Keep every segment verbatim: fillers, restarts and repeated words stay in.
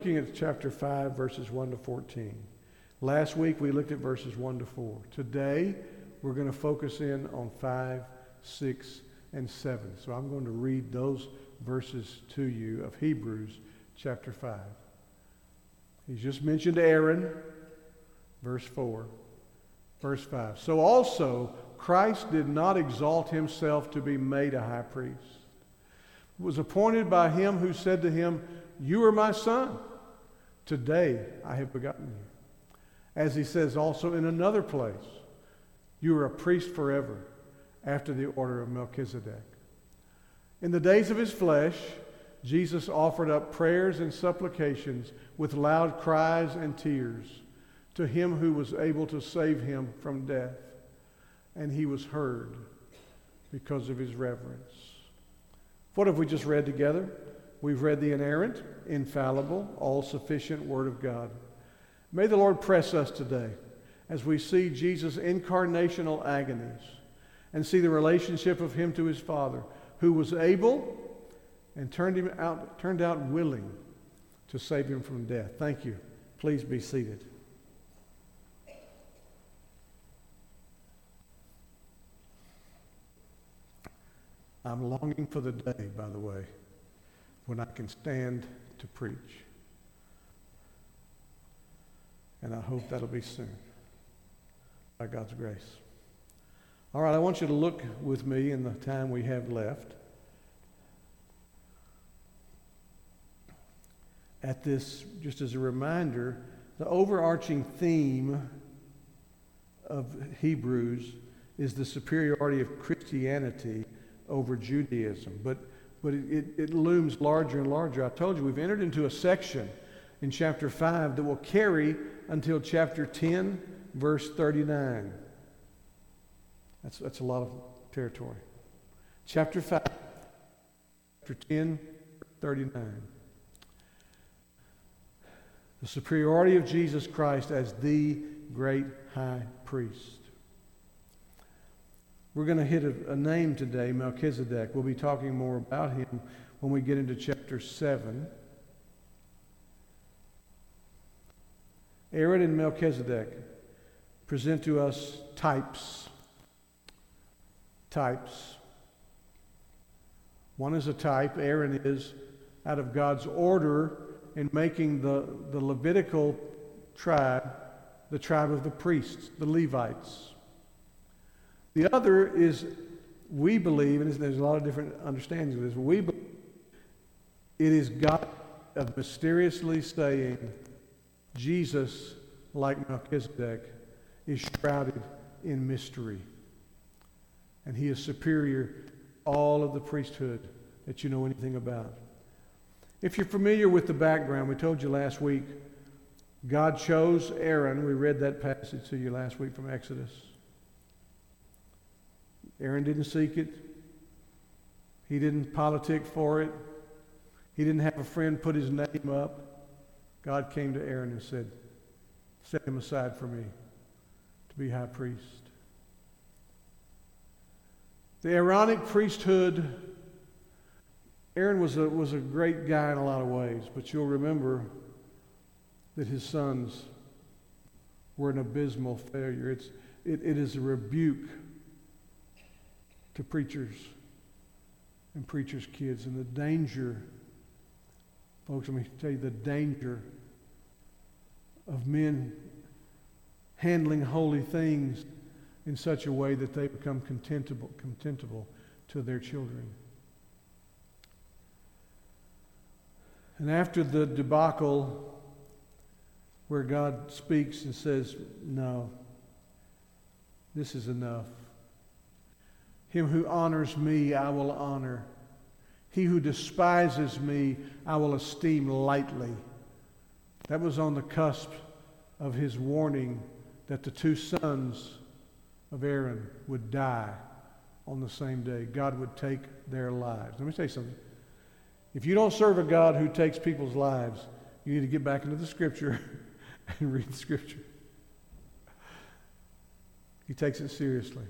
Looking at chapter five, verses one to fourteen. Last week we looked at verses one to four. Today we're going to focus in on five, six, and seven. So I'm going to read those verses to you of Hebrews chapter five. He's just mentioned Aaron, verse four. Verse five. So also Christ did not exalt himself to be made a high priest. He was appointed by him who said to him, "You are my son. Today I have begotten you." As he says also in another place, "You are a priest forever, after the order of Melchizedek." In the days of his flesh, Jesus offered up prayers and supplications with loud cries and tears to him who was able to save him from death. And he was heard because of his reverence. What have we just read together? We've read the inerrant, infallible, all-sufficient Word of God. May the Lord press us today as we see Jesus' incarnational agonies and see the relationship of him to his Father, who was able and turned him out, turned out willing to save him from death. Thank you. Please be seated. I'm longing for the day, by the way, when I can stand to preach. And I hope that'll be soon, by God's grace. All right, I want you to look with me in the time we have left at this, just as a reminder, the overarching theme of Hebrews is the superiority of Christianity over Judaism. But but it, it, it looms larger and larger. I told you we've entered into a section in chapter five that will carry until chapter ten, verse thirty-nine. That's, that's a lot of territory. Chapter five, chapter ten, thirty-nine. The superiority of Jesus Christ as the great high priest. We're going to hit a, a name today, Melchizedek. We'll be talking more about him when we get into chapter seven. Aaron and Melchizedek present to us types. Types. One is a type. Aaron is out of God's order in making the, the Levitical tribe the tribe of the priests, the Levites. The other is, we believe, and there's a lot of different understandings of this, we believe it is God of mysteriously saying Jesus, like Melchizedek, is shrouded in mystery. And he is superior to all of the priesthood that you know anything about. If you're familiar with the background, we told you last week, God chose Aaron. We read that passage to you last week from Exodus. Aaron didn't seek it. He didn't politic for it. He didn't have a friend put his name up. God came to Aaron and said, "Set him aside for me to be high priest." The Aaronic priesthood, Aaron was a, was a great guy in a lot of ways, but you'll remember that his sons were an abysmal failure. It's, it, it is a rebuke to preachers and preachers' kids, and the danger, folks, let me tell you the danger of men handling holy things in such a way that they become contemptible, contemptible to their children. And after the debacle where God speaks and says, "No, this is enough. Him who honors me, I will honor. He who despises me, I will esteem lightly." That was on the cusp of his warning that the two sons of Aaron would die on the same day. God would take their lives. Let me tell you something. If you don't serve a God who takes people's lives, you need to get back into the Scripture and read the Scripture. He takes it seriously.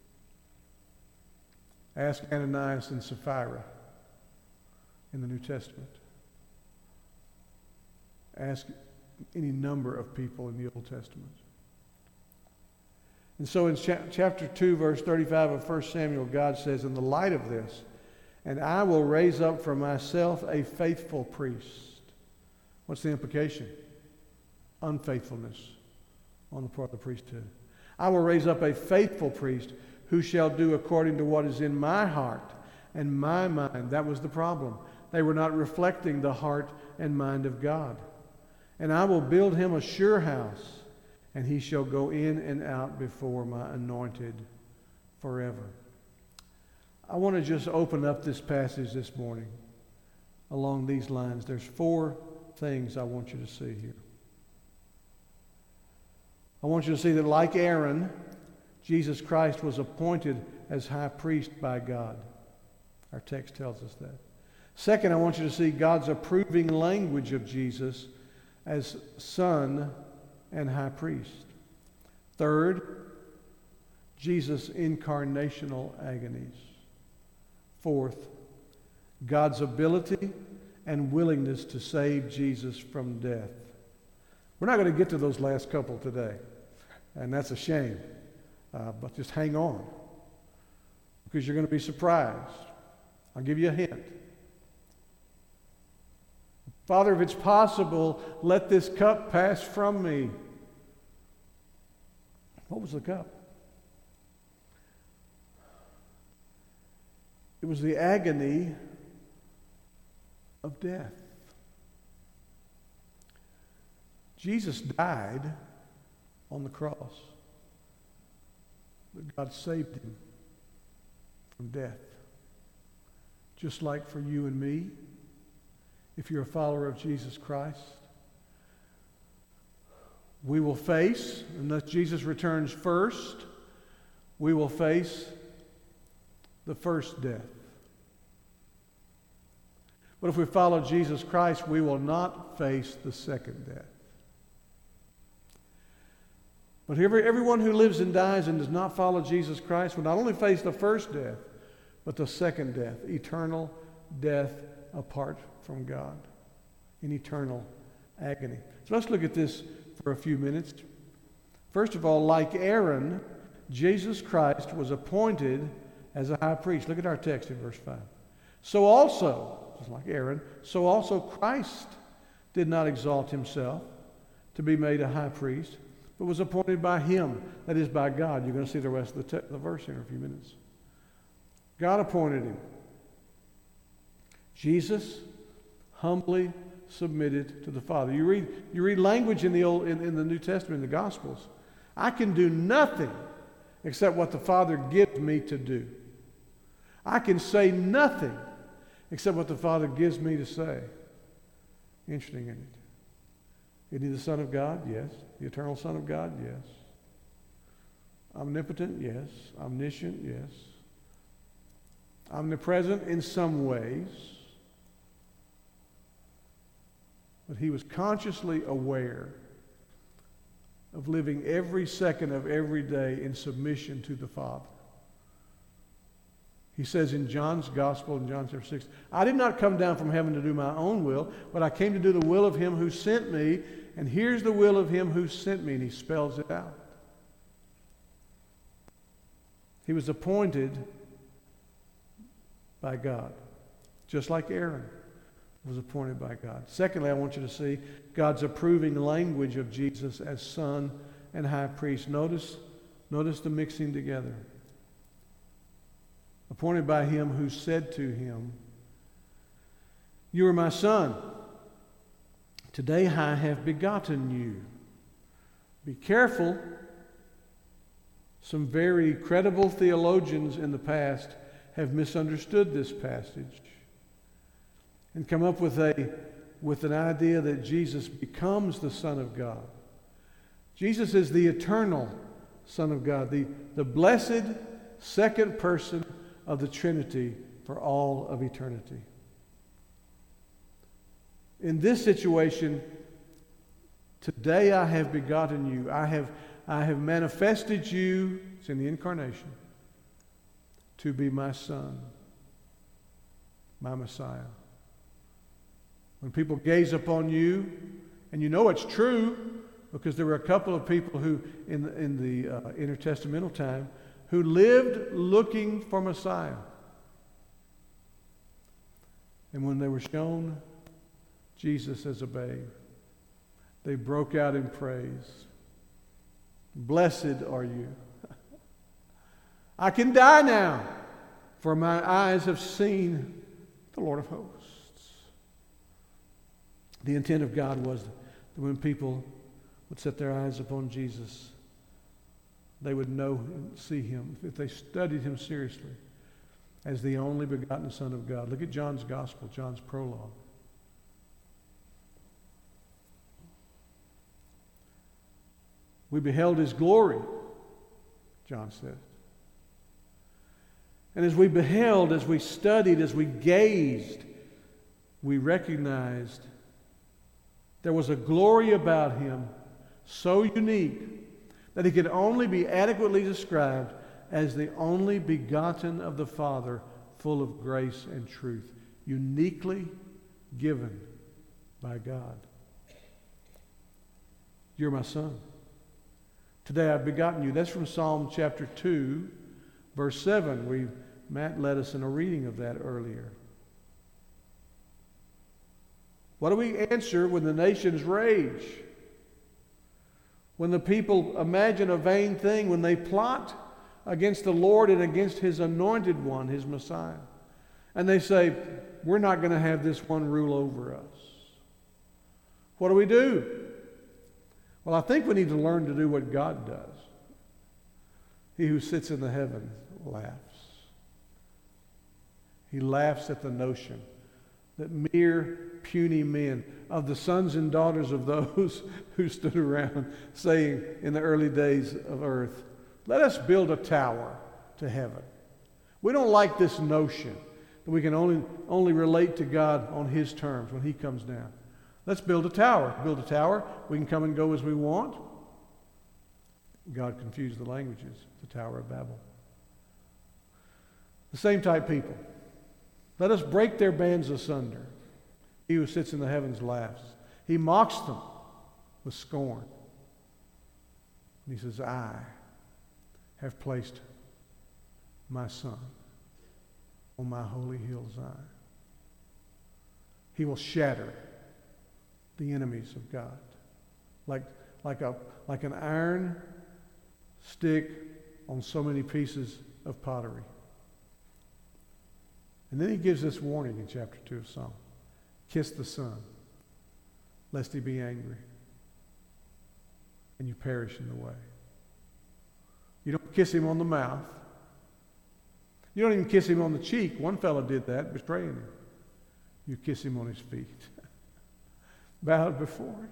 Ask Ananias and Sapphira in the New Testament. Ask any number of people in the Old Testament. And so in cha- chapter two, verse thirty-five of First Samuel, God says, in the light of this, and I will raise up for myself a faithful priest. What's the implication? Unfaithfulness on the part of the priesthood. I will raise up a faithful priest who shall do according to what is in my heart and my mind. That was the problem. They were not reflecting the heart and mind of God. And I will build him a sure house, and he shall go in and out before my anointed forever. I want to just open up this passage this morning along these lines. There's four things I want you to see here. I want you to see that like Aaron, Jesus Christ was appointed as high priest by God. Our text tells us that. Second, I want you to see God's approving language of Jesus as son and high priest. Third, Jesus' incarnational agonies. Fourth, God's ability and willingness to save Jesus from death. We're not going to get to those last couple today, and that's a shame. Uh, but just hang on, because you're going to be surprised. I'll give you a hint. Father, if it's possible, let this cup pass from me. What was the cup? It was the agony of death. Jesus died on the cross, but God saved him from death. Just like for you and me, if you're a follower of Jesus Christ, we will face, unless Jesus returns first, we will face the first death. But if we follow Jesus Christ, we will not face the second death. But every, everyone who lives and dies and does not follow Jesus Christ will not only face the first death, but the second death, eternal death apart from God, in eternal agony. So let's look at this for a few minutes. First of all, like Aaron, Jesus Christ was appointed as a high priest. Look at our text in verse five. So also, just like Aaron, so also Christ did not exalt himself to be made a high priest, but was appointed by him, that is by God. You're going to see the rest of the, te- the verse here in a few minutes. God appointed him. Jesus humbly submitted to the Father. You read, you read language in the Old, in, in the New Testament, in the Gospels. I can do nothing except what the Father gives me to do. I can say nothing except what the Father gives me to say. Interesting, isn't it? Isn't he the Son of God? Yes. The eternal Son of God? Yes. Omnipotent? Yes. Omniscient? Yes. Omnipresent in some ways. But he was consciously aware of living every second of every day in submission to the Father. He says in John's Gospel, in John chapter six, I did not come down from heaven to do my own will, but I came to do the will of him who sent me, and here's the will of him who sent me, and he spells it out. He was appointed by God, just like Aaron was appointed by God. Secondly, I want you to see God's approving language of Jesus as son and high priest. Notice, notice the mixing together. Appointed by him who said to him, you are my son. Today I have begotten you. Be careful. Some very credible theologians in the past have misunderstood this passage and come up with a with an idea that Jesus becomes the Son of God. Jesus is the eternal Son of God, the, the blessed second person of the Trinity for all of eternity. In this situation, today I have begotten you. I have, I have manifested you, it's in the incarnation, to be my son, my Messiah. When people gaze upon you, And you know it's true because there were a couple of people who, in the, in the uh, intertestamental time, who lived looking for Messiah. And when they were shown Jesus as a babe, they broke out in praise. Blessed are you. I can die now, for my eyes have seen the Lord of hosts. The intent of God was that when people would set their eyes upon Jesus, they would know and see him, if they studied him seriously, as the only begotten Son of God. Look at John's Gospel, John's prologue. We beheld his glory, John said. And as we beheld, as we studied, as we gazed, we recognized there was a glory about him so unique that he could only be adequately described as the only begotten of the Father, full of grace and truth, uniquely given by God. You're my son. Today I've begotten you. That's from Psalm chapter two, verse seven. We, Matt led us in a reading of that earlier. What do we answer when the nations rage? When the people imagine a vain thing, when they plot against the Lord and against his anointed one, his Messiah. And they say, we're not going to have this one rule over us. What do we do? Well, I think we need to learn to do what God does. He who sits in the heavens laughs. He laughs at the notion that mere puny men, of the sons and daughters of those who stood around saying in the early days of earth, let us build a tower to heaven. We don't like this notion that we can only, only relate to God on his terms when he comes down. Let's build a tower. Build a tower. We can come and go as we want. God confused the languages, the Tower of Babel. The same type people. Let us break their bands asunder. He who sits in the heavens laughs. He mocks them with scorn. And he says, I have placed my son on my holy hill Zion. He will shatter the enemies of God like, like, a, like an iron stick on so many pieces of pottery. And then he gives this warning in chapter two of Psalm. Kiss the Son, lest he be angry, and you perish in the way. You don't kiss him on the mouth. You don't even kiss him on the cheek. One fellow did that, betraying him. You kiss him on his feet. Bowed before him.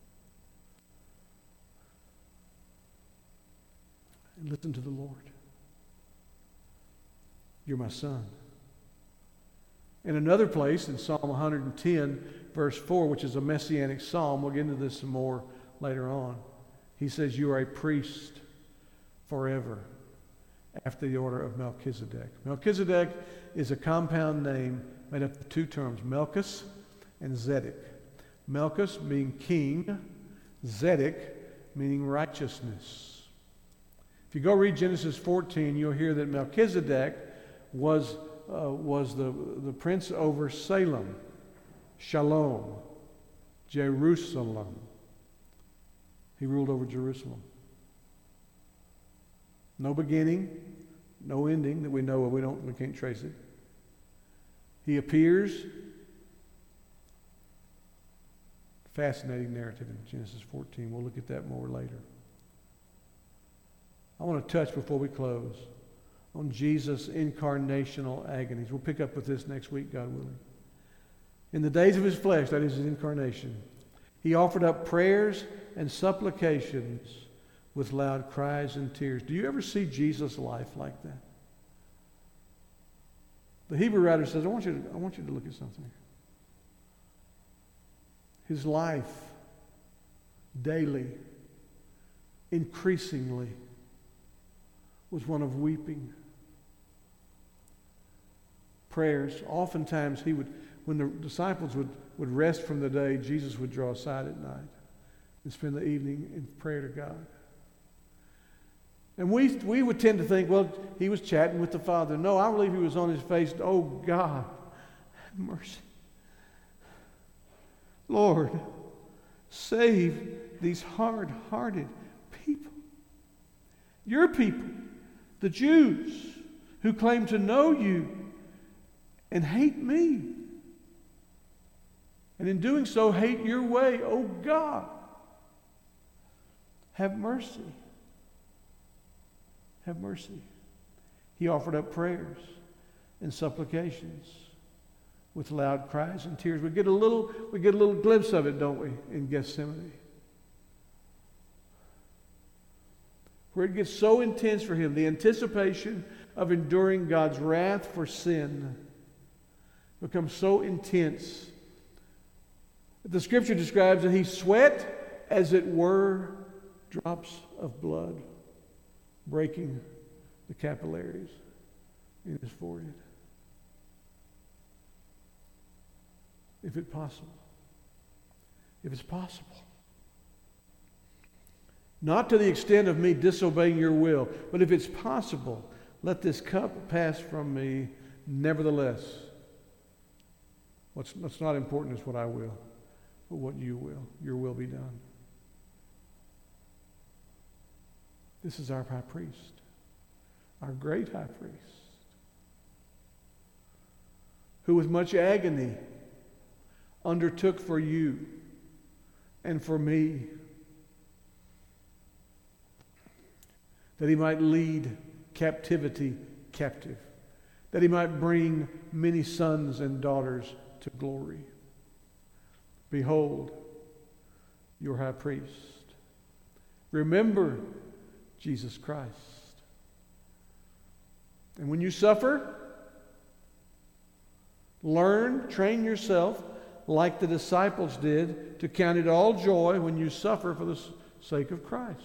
And listen to the Lord. You're my son. In another place, in Psalm one hundred ten, verse four, which is a messianic psalm, we'll get into this some more later on, he says, you are a priest forever after the order of Melchizedek. Melchizedek is a compound name made up of two terms, Melchus and Zedek. Melchus meaning king, Zedek meaning righteousness. If you go read Genesis fourteen, you'll hear that Melchizedek was Uh, was the, the prince over Salem, Shalom, Jerusalem. He ruled over Jerusalem. No beginning, no ending that we know of. We don't, we can't trace it. He appears. Fascinating narrative in Genesis fourteen. We'll look at that more later. I want to touch before we close on Jesus' incarnational agonies. We'll pick up with this next week, God willing. In the days of his flesh, that is his incarnation, he offered up prayers and supplications with loud cries and tears. Do you ever see Jesus' life like that? The Hebrew writer says, I want you to, I want you to look at something. His life, daily, increasingly, was one of weeping. Prayers. Oftentimes he would, when the disciples would, would rest from the day, Jesus would draw aside at night and spend the evening in prayer to God. And we, we would tend to think, well, he was chatting with the Father. No, I believe he was on his face. Oh, God, have mercy. Lord, save these hard-hearted people. Your people, the Jews, who claim to know you and hate me. And in doing so, hate your way. Oh, God, have mercy. Have mercy. He offered up prayers and supplications with loud cries and tears. We get a little, we get a little glimpse of it, don't we, in Gethsemane, where it gets so intense for him. The anticipation of enduring God's wrath for sin becomes so intense that the Scripture describes that he sweat as it were drops of blood breaking the capillaries in his forehead. If it's possible. If it's possible. Not to the extent of me disobeying your will, but if it's possible, let this cup pass from me. Nevertheless, what's, what's not important is what I will, but what you will. Your will be done. This is our high priest, our great high priest, who with much agony undertook for you and for me that he might lead captivity captive, that he might bring many sons and daughters to glory. Behold, your high priest. Remember Jesus Christ. And when you suffer, learn, train yourself like the disciples did to count it all joy when you suffer for the sake of Christ.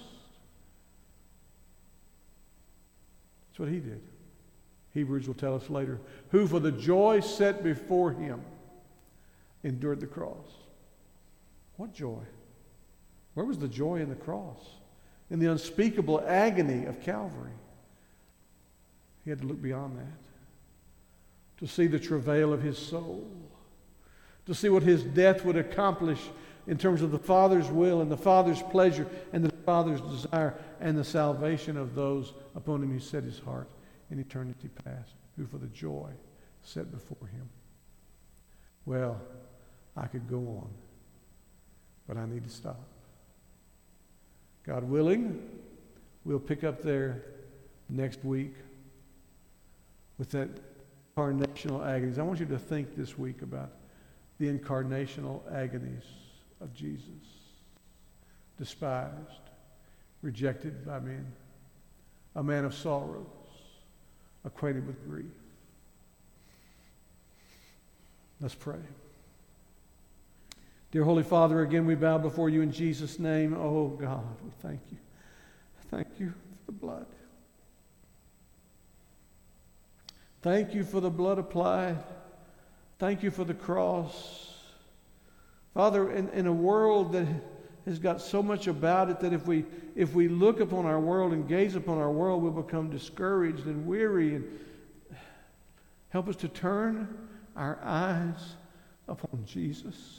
That's what he did. Hebrews will tell us later. Who for the joy set before him endured the cross. What joy? Where was the joy in the cross? In the unspeakable agony of Calvary. He had to look beyond that. To see the travail of his soul. To see what his death would accomplish in terms of the Father's will and the Father's pleasure and the Father's desire and the salvation of those upon whom he set his heart in eternity past, who for the joy set before him. Well, I could go on, but I need to stop. God willing, we'll pick up there next week with that incarnational agonies. I want you to think this week about the incarnational agonies of Jesus. Despised, rejected by men, a man of sorrows, acquainted with grief. Let's pray. Dear Holy Father, again we bow before you in Jesus' name. Oh God, we thank you. Thank you for the blood. Thank you for the blood applied. Thank you for the cross. Father, in, in a world that has got so much about it that if we if we look upon our world and gaze upon our world, we'll become discouraged and weary. And help us to turn our eyes upon Jesus.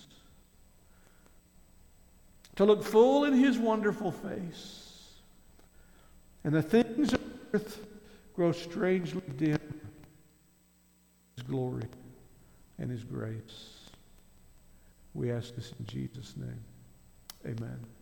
To look full in his wonderful face. And the things of earth grow strangely dim. His glory and his grace. We ask this in Jesus' name. Amen.